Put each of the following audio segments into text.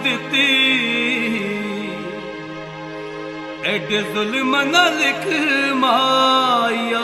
ਦਿੱਤੀ ਐਡੇ ਜ਼ੁਲਮ ਨਾ ਲਿਖ ਮਾਇਆ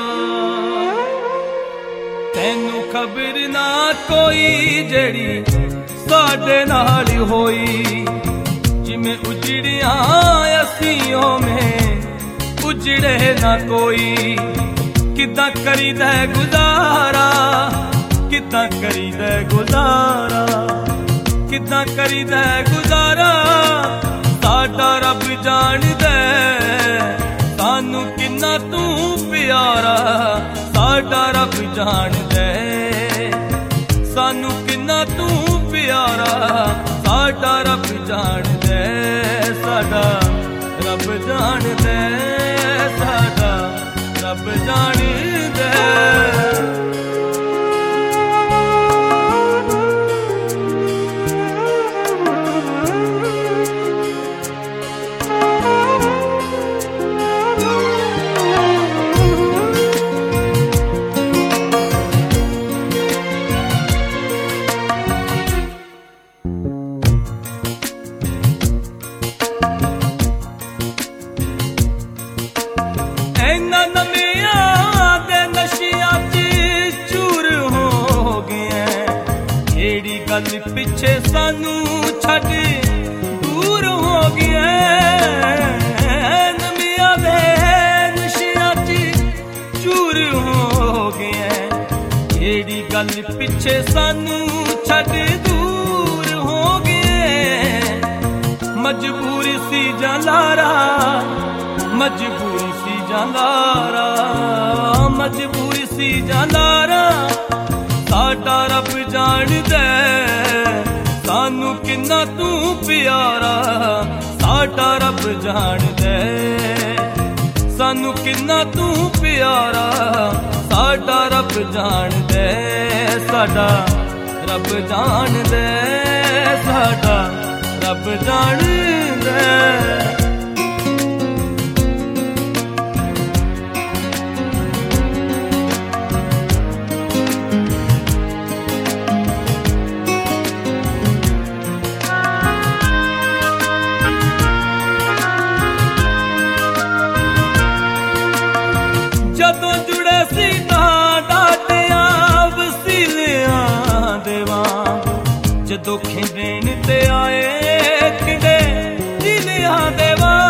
ਤੈਨੂੰ ਖਬਰ ਨਾ ਕੋਈ ਜਿਹੜੀ ਸਾਡੇ ਨਾਲ ਹੋਈ ਜਿਵੇਂ ਉਜੜਿਆ ਅਸੀਂ ਉਵੇਂ ਉਜੜੇ ਨਾ ਕੋਈ ਕਿੱਦਾਂ ਕਰੀਦਾ ਗੁਜ਼ਾਰਾ ਕਿੱਦਾਂ ਕਰੀਦਾ ਗੁਜ਼ਾਰਾ ਕਿੱਦਾਂ ਕਰੀਦਾ ਗੁਜ਼ਾਰਾ ਸਾਡਾ ਰੱਬ ਜਾਣਦਾ ਸਾਨੂੰ ਕਿੰਨਾ ਤੂੰ ਪਿਆਰਾ ਸਾਡਾ ਰੱਬ ਜਾਣਦਾ ਸਾਨੂੰ ਕਿੰਨਾ ਤੂੰ ਪਿਆਰਾ ਸਾਡਾ ਰੱਬ ਜਾਣਦਾ ਸਾਡਾ ਰੱਬ ਜਾਣਦਾ ਸਾਡਾ ਰੱਬ ਜਾਣਦਾ ਗੱਲ ਪਿੱਛੇ ਸਾਨੂੰ ਛੱਡ ਦੂਰ ਹੋ ਗਿਆ ਨਵਿਆਂ ਦੇ ਨਸ਼ਿਆਂ 'ਚ ਚੂਰ ਹੋ ਗਿਆ ਜਿਹੜੀ ਗੱਲ ਪਿੱਛੇ ਸਾਨੂੰ ਛੱਡ ਦੂਰ ਹੋ ਗਿਆ ਮਜਬੂਰੀ ਸੀ ਜਲਾਰਾ ਮਜਬੂਰੀ ਸੀ ਜਲਾਰਾ ਮਜਬੂਰੀ ਸੀ ਜਲਾਰਾ ਸਾਡਾ ਰੱਬ ਜਾਣਦਾ ਸਾਨੂੰ ਕਿੰਨਾ ਤੂੰ ਪਿਆਰਾ ਸਾਡਾ ਰੱਬ ਜਾਣਦਾ ਸਾਨੂੰ ਕਿੰਨਾ ਤੂੰ ਪਿਆਰਾ ਸਾਡਾ ਰੱਬ ਜਾਣਦਾ ਸਾਡਾ ਰੱਬ ਜਾਣਦਾ ਸਾਡਾ ਰੱਬ ਜਾਣਦਾ ਜਦੋਂ ਜੁੜੇ ਸੀ ਤਾਂ ਡਾਟਿਆ ਵਸੀਲਿਆਂ ਦੇ ਵਾਂਗ ਜਦੋਂ ਖਿੰਡਣ ਤੇ ਆਏ ਖਿੰਡੇ ਜ਼ਿਲਿਆਂ ਦੇ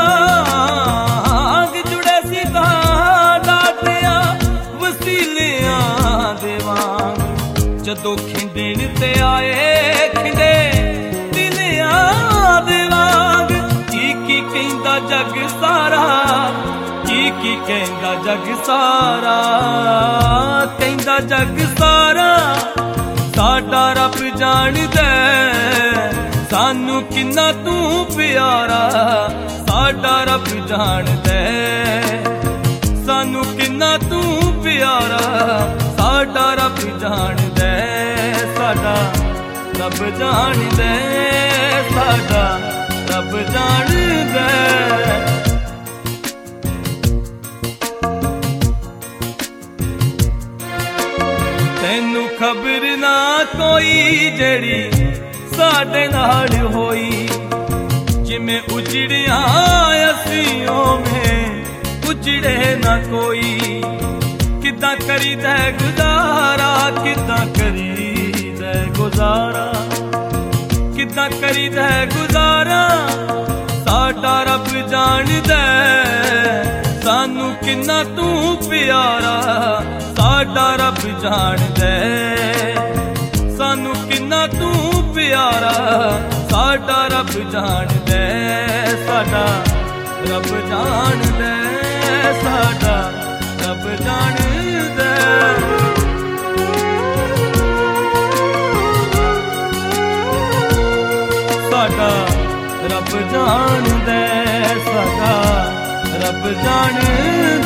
ਵਾਂਗ ਜੁੜੇ ਸੀ ਤਾਂ ਡਾਟਿਆ ਵਸੀਲਿਆਂ ਦੇ ਵਾਂਗ ਜਦੋਂ ਖਿੰਡਣ ਤੇ ਆਏ ਖਿੰਡੇ ਜ਼ਿਲਿਆਂ ਦੇ ਵਾਂਗ ਕੀ ਕਹਿੰਦਾ ਜੱਗ ਸਾਰਾ ਕੀ ਕਹਿੰਦਾ ਜੱਗ ਸਾਰਾ ਕਹਿੰਦਾ ਜੱਗ ਸਾਰਾ ਸਾਡਾ ਰੱਬ ਜਾਣਦਾ ਸਾਨੂੰ ਕਿੰਨਾ ਤੂੰ ਪਿਆਰਾ ਸਾਡਾ ਰੱਬ ਜਾਣਦਾ ਸਾਨੂੰ ਕਿੰਨਾ ਤੂੰ ਪਿਆਰਾ ਸਾਡਾ ਰੱਬ ਜਾਣਦਾ ਸਾਡਾ ਰੱਬ ਜਾਣਦਾ ਸਾਡਾ ਰੱਬ ਜਾਣਦਾ ਤੈਨੂੰ ਖਬਰ ਨਾ ਕੋਈ ਜਿਹੜੀ ਸਾਡੇ ਨਾਲ ਹੋਈ ਜਿਵੇਂ ਉਜੜਿਆ ਅਸੀਂ ਉਵੇਂ ਉਜੜੇ ਨਾ ਕੋਈ ਕਿੱਦਾਂ ਕਰੀਦਾ ਗੁਜ਼ਾਰਾ ਕਿੱਦਾਂ ਕਰੀਦਾ ਗੁਜ਼ਾਰਾ ਕਿੱਦਾਂ ਕਰੀਦਾ ਗੁਜ਼ਾਰਾ ਸਾਡਾ ਰੱਬ ਜਾਣਦਾ ਸਾਨੂੰ ਕਿੰਨਾ ਤੂੰ ਪਿਆਰਾ ਸਾਡਾ ਰੱਬ ਜਾਣਦਾ ਸਾਨੂੰ ਕਿੰਨਾ ਤੂੰ ਪਿਆਰਾ ਸਾਡਾ ਰੱਬ ਜਾਣਦਾ ਸਾਡਾ ਰੱਬ ਜਾਣਦਾ ਸਾਡਾ ਰੱਬ ਜਾਣਦਾ ਸਾਡਾ ਰੱਬ ਜਾਣਦਾ ਸਾਡਾ ਰੱਬ ਜਾਣਦਾ